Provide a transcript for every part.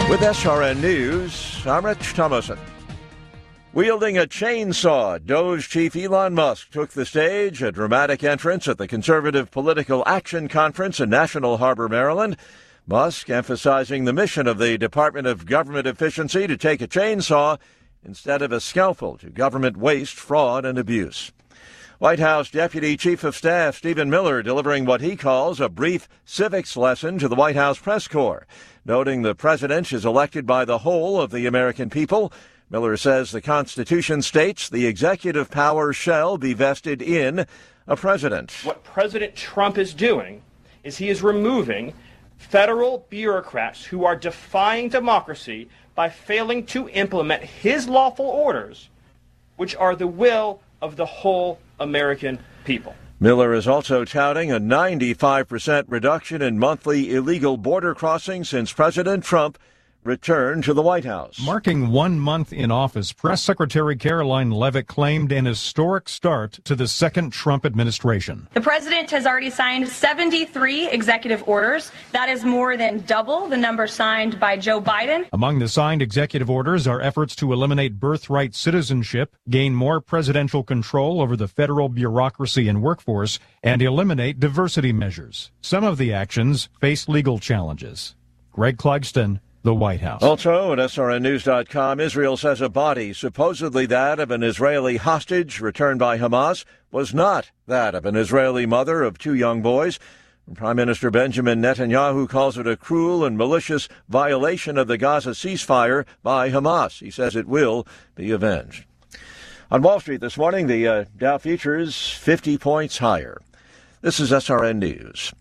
With SRN News, I'm Rich Thomason. Wielding a chainsaw, Doge chief Elon Musk took the stage, a dramatic entrance at the Conservative Political Action Conference in National Harbor, Maryland. Musk emphasizing the mission of the Department of Government Efficiency to take a chainsaw instead of a scalpel to government waste, fraud, and abuse. White House Deputy Chief of Staff Stephen Miller delivering what he calls a brief civics lesson to the White House press corps, noting the president is elected by the whole of the American people. Miller says the Constitution states the executive power shall be vested in a president. What President Trump is doing is he is removing federal bureaucrats who are defying democracy by failing to implement his lawful orders, which are the will of the whole American people. Miller is also touting a 95% reduction in monthly illegal border crossings since President Trump returned to the White House. Marking 1 month in office, Press Secretary Caroline Leavitt claimed an historic start to the second Trump administration. The president has already signed 73 executive orders. That is more than double the number signed by Joe Biden. Among the signed executive orders are efforts to eliminate birthright citizenship, gain more presidential control over the federal bureaucracy and workforce, and eliminate diversity measures. Some of the actions face legal challenges. Greg Clugston, the White House. Also at SRNnews.com, Israel says a body, supposedly that of an Israeli hostage returned by Hamas, was not that of an Israeli mother of 2 young boys. Prime Minister Benjamin Netanyahu calls it a cruel and malicious violation of the Gaza ceasefire by Hamas. He says it will be avenged. On Wall Street this morning, the Dow futures 50 points higher. This is SRN News.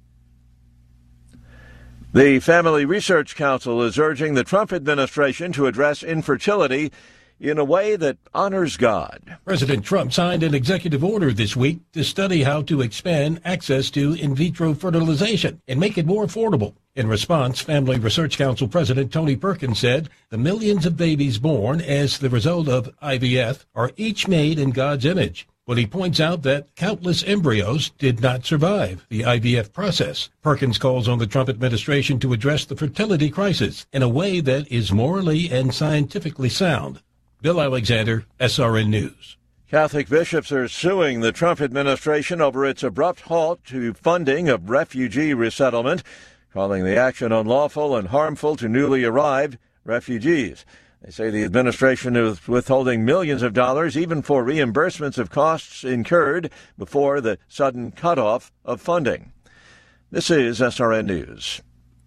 The Family Research Council is urging the Trump administration to address infertility in a way that honors God. President Trump signed an executive order this week to study how to expand access to in vitro fertilization and make it more affordable. In response, Family Research Council President Tony Perkins said the millions of babies born as the result of IVF are each made in God's image. But he points out that countless embryos did not survive the IVF process. Perkins calls on the Trump administration to address the fertility crisis in a way that is morally and scientifically sound. Bill Alexander, SRN News. Catholic bishops are suing the Trump administration over its abrupt halt to funding of refugee resettlement, calling the action unlawful and harmful to newly arrived refugees. They say the administration is withholding millions of dollars, even for reimbursements of costs incurred before the sudden cutoff of funding. This is SRN News.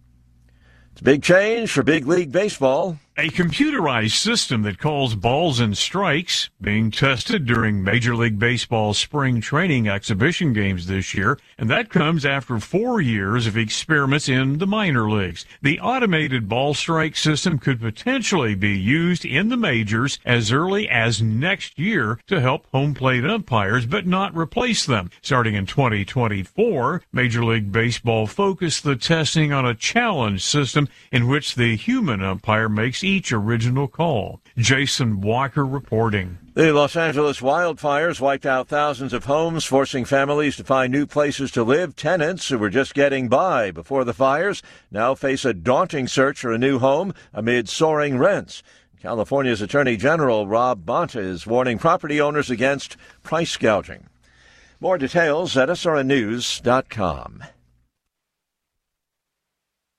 It's a big change for big league baseball. A computerized system that calls balls and strikes being tested during Major League Baseball's spring training exhibition games this year, and that comes after 4 years of experiments in the minor leagues. The automated ball strike system could potentially be used in the majors as early as next year to help home plate umpires, but not replace them. Starting in 2024, Major League Baseball focused the testing on a challenge system in which the human umpire makes each original call. Jason Walker reporting. The Los Angeles wildfires wiped out thousands of homes, forcing families to find new places to live. Tenants who were just getting by before the fires now face a daunting search for a new home amid soaring rents. California's Attorney General Rob Bonta is warning property owners against price gouging. More details at srnnews.com.